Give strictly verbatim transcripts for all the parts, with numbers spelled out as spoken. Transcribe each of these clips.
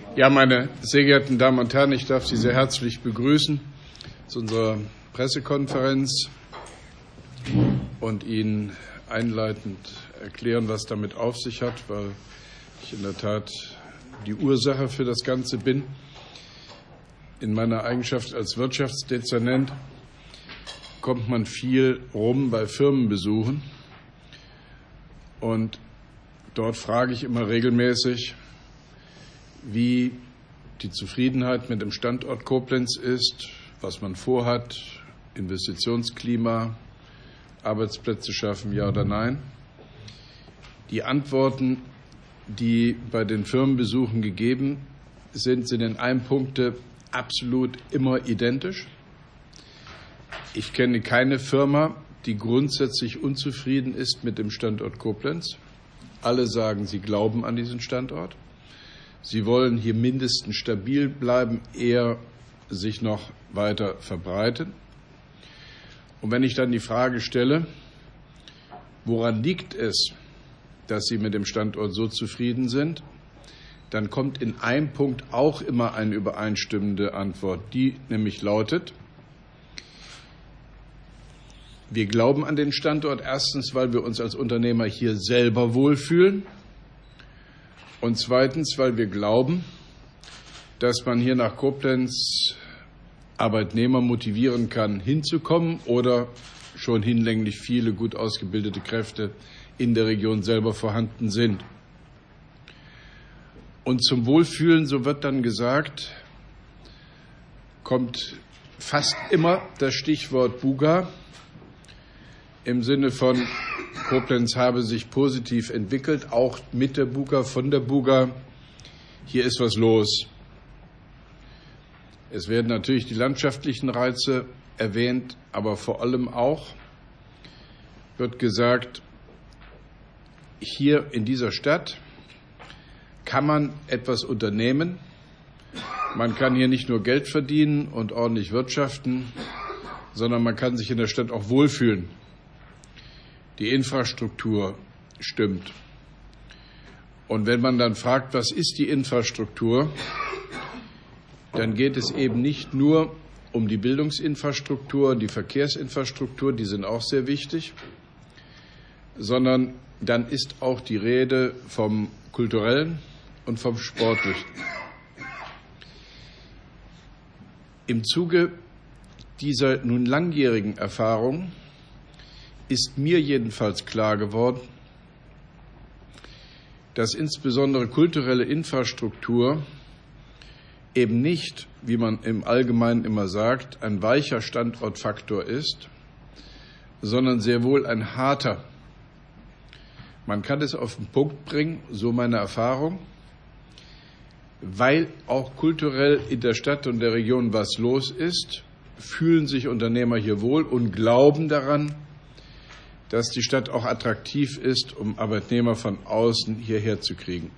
Ja, meine sehr geehrten Damen und Herren, ich darf Sie sehr herzlich begrüßen zu unserer Pressekonferenz und Ihnen einleitend erklären, was damit auf sich hat, weil ich in der Tat die Ursache für das Ganze bin. In meiner Eigenschaft als Wirtschaftsdezernent kommt man viel rum bei Firmenbesuchen, und dort frage ich immer regelmäßig, wie die Zufriedenheit mit dem Standort Koblenz ist, was man vorhat, Investitionsklima, Arbeitsplätze schaffen, ja oder nein. Die Antworten, die bei den Firmenbesuchen gegeben sind, sind in einem Punkt absolut immer identisch. Ich kenne keine Firma, die grundsätzlich unzufrieden ist mit dem Standort Koblenz. Alle sagen, sie glauben an diesen Standort. Sie wollen hier mindestens stabil bleiben, eher sich noch weiter verbreiten. Und wenn ich dann die Frage stelle, woran liegt es, dass Sie mit dem Standort so zufrieden sind, dann kommt in einem Punkt auch immer eine übereinstimmende Antwort, die nämlich lautet: Wir glauben an den Standort erstens, weil wir uns als Unternehmer hier selber wohlfühlen, und zweitens, weil wir glauben, dass man hier nach Koblenz Arbeitnehmer motivieren kann, hinzukommen, oder schon hinlänglich viele gut ausgebildete Kräfte in der Region selber vorhanden sind. Und zum Wohlfühlen, so wird dann gesagt, kommt fast immer das Stichwort Buga im Sinne von Koblenz habe sich positiv entwickelt, auch mit der Buga, von der Buga. Hier ist was los. Es werden natürlich die landschaftlichen Reize erwähnt, aber vor allem auch wird gesagt, hier in dieser Stadt kann man etwas unternehmen. Man kann hier nicht nur Geld verdienen und ordentlich wirtschaften, sondern man kann sich in der Stadt auch wohlfühlen. Die Infrastruktur stimmt. Und wenn man dann fragt, was ist die Infrastruktur, dann geht es eben nicht nur um die Bildungsinfrastruktur, die Verkehrsinfrastruktur, die sind auch sehr wichtig, sondern dann ist auch die Rede vom Kulturellen und vom Sportlichen. Im Zuge dieser nun langjährigen Erfahrung ist mir jedenfalls klar geworden, dass insbesondere kulturelle Infrastruktur eben nicht, wie man im Allgemeinen immer sagt, ein weicher Standortfaktor ist, sondern sehr wohl ein harter. Man kann es auf den Punkt bringen, so meine Erfahrung, weil auch kulturell in der Stadt und der Region was los ist, fühlen sich Unternehmer hier wohl und glauben daran, dass die Stadt auch attraktiv ist, um Arbeitnehmer von außen hierher zu kriegen.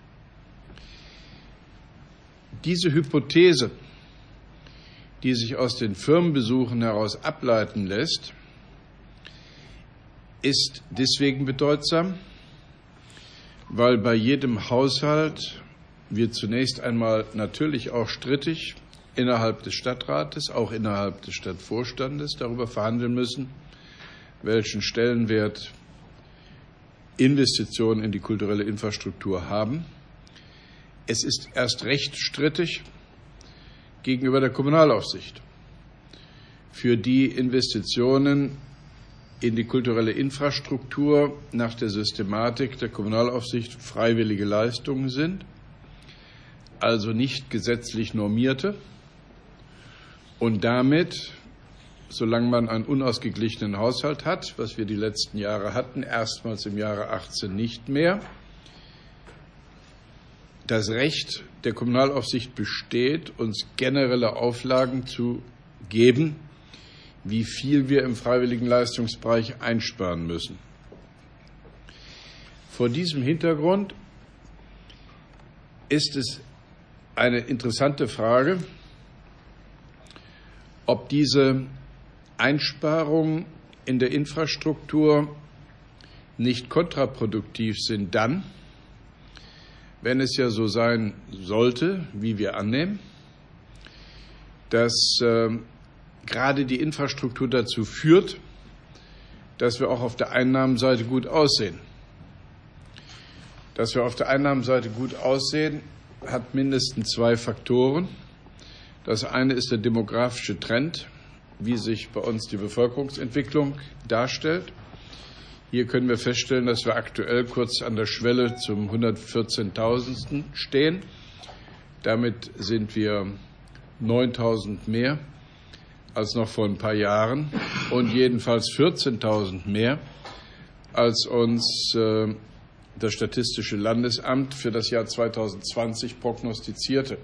Diese Hypothese, die sich aus den Firmenbesuchen heraus ableiten lässt, ist deswegen bedeutsam, weil bei jedem Haushalt wir zunächst einmal natürlich auch strittig innerhalb des Stadtrates, auch innerhalb des Stadtvorstandes darüber verhandeln müssen, welchen Stellenwert Investitionen in die kulturelle Infrastruktur haben. Es ist erst recht strittig gegenüber der Kommunalaufsicht, für die Investitionen in die kulturelle Infrastruktur nach der Systematik der Kommunalaufsicht freiwillige Leistungen sind, also nicht gesetzlich normierte, und damit, solange man einen unausgeglichenen Haushalt hat, was wir die letzten Jahre hatten, erstmals im Jahre achtzehn nicht mehr, das Recht der Kommunalaufsicht besteht, uns generelle Auflagen zu geben, wie viel wir im freiwilligen Leistungsbereich einsparen müssen. Vor diesem Hintergrund ist es eine interessante Frage, ob diese Einsparungen in der Infrastruktur nicht kontraproduktiv sind dann, wenn es ja so sein sollte, wie wir annehmen, dass äh, gerade die Infrastruktur dazu führt, dass wir auch auf der Einnahmenseite gut aussehen. Dass wir auf der Einnahmenseite gut aussehen, hat mindestens zwei Faktoren. Das eine ist der demografische Trend, wie sich bei uns die Bevölkerungsentwicklung darstellt. Hier können wir feststellen, dass wir aktuell kurz an der Schwelle zum hundertvierzehntausendsten stehen. Damit sind wir neuntausend mehr als noch vor ein paar Jahren und jedenfalls vierzehntausend mehr, als uns äh, das Statistische Landesamt für das Jahr zweitausendzwanzig prognostizierte.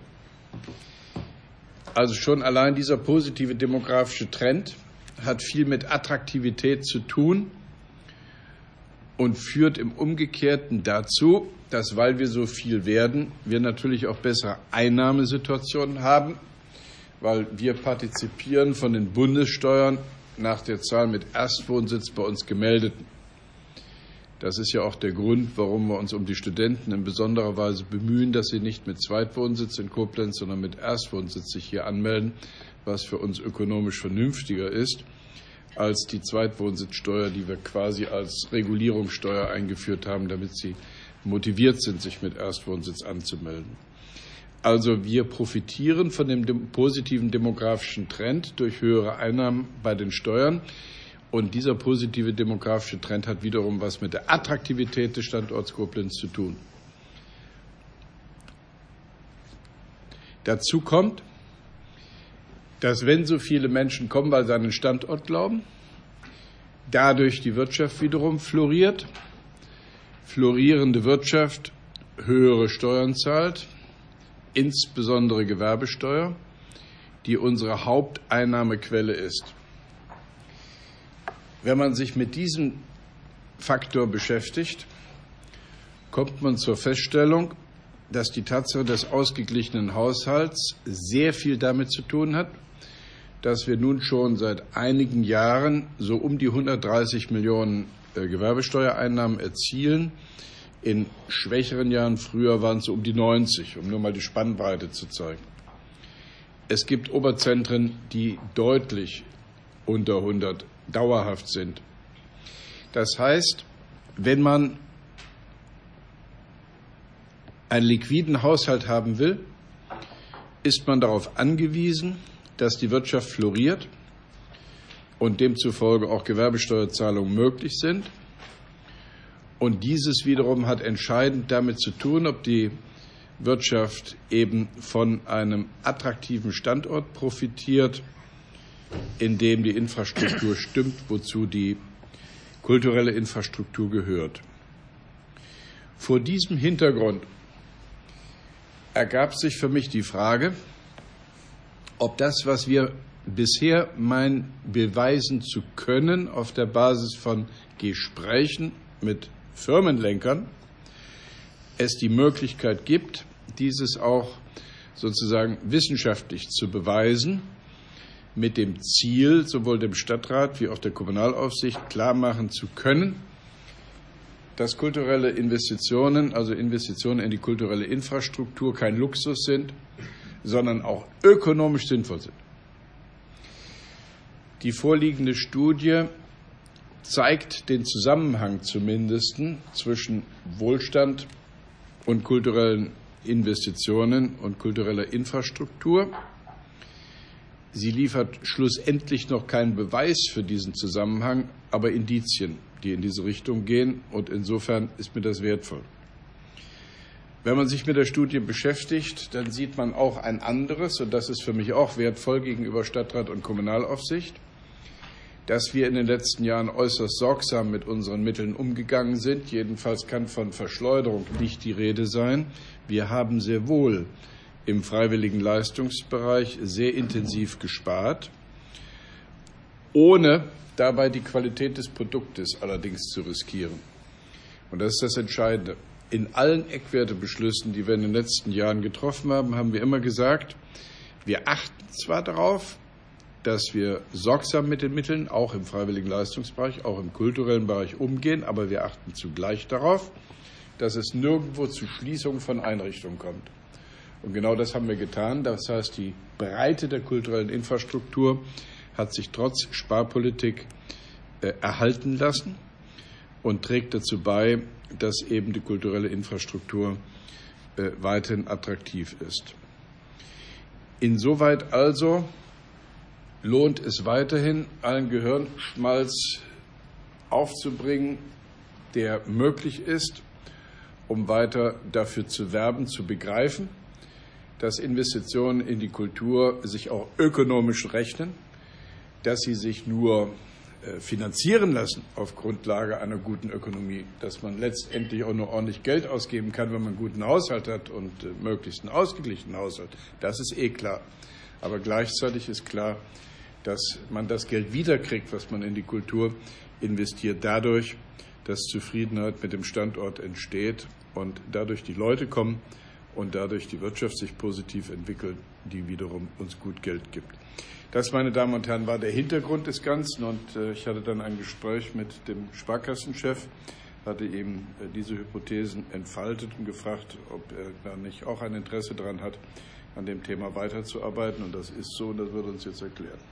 Also schon allein dieser positive demografische Trend hat viel mit Attraktivität zu tun und führt im Umgekehrten dazu, dass, weil wir so viel werden, wir natürlich auch bessere Einnahmesituationen haben, weil wir partizipieren von den Bundessteuern nach der Zahl mit Erstwohnsitz bei uns gemeldeten. Das ist ja auch der Grund, warum wir uns um die Studenten in besonderer Weise bemühen, dass sie nicht mit Zweitwohnsitz in Koblenz, sondern mit Erstwohnsitz sich hier anmelden, was für uns ökonomisch vernünftiger ist als die Zweitwohnsitzsteuer, die wir quasi als Regulierungssteuer eingeführt haben, damit sie motiviert sind, sich mit Erstwohnsitz anzumelden. Also wir profitieren von dem positiven demografischen Trend durch höhere Einnahmen bei den Steuern. Und dieser positive demografische Trend hat wiederum was mit der Attraktivität des Standorts Koblenz zu tun. Dazu kommt, dass, wenn so viele Menschen kommen, weil sie an den Standort glauben, dadurch die Wirtschaft wiederum floriert, florierende Wirtschaft höhere Steuern zahlt, insbesondere Gewerbesteuer, die unsere Haupteinnahmequelle ist. Wenn man sich mit diesem Faktor beschäftigt, kommt man zur Feststellung, dass die Tatsache des ausgeglichenen Haushalts sehr viel damit zu tun hat, dass wir nun schon seit einigen Jahren so um die hundertdreißig Millionen Gewerbesteuereinnahmen erzielen. In schwächeren Jahren, früher waren es so um die neunzig, um nur mal die Spannbreite zu zeigen. Es gibt Oberzentren, die deutlich unter hundert dauerhaft sind. Das heißt, wenn man einen liquiden Haushalt haben will, ist man darauf angewiesen, dass die Wirtschaft floriert und demzufolge auch Gewerbesteuerzahlungen möglich sind. Und dieses wiederum hat entscheidend damit zu tun, ob die Wirtschaft eben von einem attraktiven Standort profitiert, in dem die Infrastruktur stimmt, wozu die kulturelle Infrastruktur gehört. Vor diesem Hintergrund ergab sich für mich die Frage, ob das, was wir bisher meinen, beweisen zu können, auf der Basis von Gesprächen mit Firmenlenkern, es die Möglichkeit gibt, dieses auch sozusagen wissenschaftlich zu beweisen, mit dem Ziel, sowohl dem Stadtrat wie auch der Kommunalaufsicht klarmachen zu können, dass kulturelle Investitionen, also Investitionen in die kulturelle Infrastruktur, kein Luxus sind, sondern auch ökonomisch sinnvoll sind. Die vorliegende Studie zeigt den Zusammenhang zumindest zwischen Wohlstand und kulturellen Investitionen und kultureller Infrastruktur. Sie liefert schlussendlich noch keinen Beweis für diesen Zusammenhang, aber Indizien, die in diese Richtung gehen. Und insofern ist mir das wertvoll. Wenn man sich mit der Studie beschäftigt, dann sieht man auch ein anderes, und das ist für mich auch wertvoll gegenüber Stadtrat und Kommunalaufsicht, dass wir in den letzten Jahren äußerst sorgsam mit unseren Mitteln umgegangen sind. Jedenfalls kann von Verschleuderung nicht die Rede sein. Wir haben sehr wohl im freiwilligen Leistungsbereich sehr intensiv gespart, ohne dabei die Qualität des Produktes allerdings zu riskieren. Und das ist das Entscheidende. In allen Eckwertebeschlüssen, die wir in den letzten Jahren getroffen haben, haben wir immer gesagt, wir achten zwar darauf, dass wir sorgsam mit den Mitteln, auch im freiwilligen Leistungsbereich, auch im kulturellen Bereich umgehen, aber wir achten zugleich darauf, dass es nirgendwo zu Schließungen von Einrichtungen kommt. Und genau das haben wir getan. Das heißt, die Breite der kulturellen Infrastruktur hat sich trotz Sparpolitik äh, erhalten lassen und trägt dazu bei, dass eben die kulturelle Infrastruktur äh, weiterhin attraktiv ist. Insoweit also lohnt es weiterhin, einen Gehirnschmalz aufzubringen, der möglich ist, um weiter dafür zu werben, zu begreifen, dass Investitionen in die Kultur sich auch ökonomisch rechnen, dass sie sich nur finanzieren lassen auf Grundlage einer guten Ökonomie, dass man letztendlich auch nur ordentlich Geld ausgeben kann, wenn man einen guten Haushalt hat und möglichst einen ausgeglichenen Haushalt. Das ist eh klar. Aber gleichzeitig ist klar, dass man das Geld wiederkriegt, was man in die Kultur investiert, dadurch, dass Zufriedenheit mit dem Standort entsteht und dadurch die Leute kommen und dadurch die Wirtschaft sich positiv entwickelt, die wiederum uns gut Geld gibt. Das, meine Damen und Herren, war der Hintergrund des Ganzen. Und ich hatte dann ein Gespräch mit dem Sparkassenchef, hatte ihm diese Hypothesen entfaltet und gefragt, ob er da nicht auch ein Interesse daran hat, an dem Thema weiterzuarbeiten. Und das ist so, und das wird uns jetzt erklären.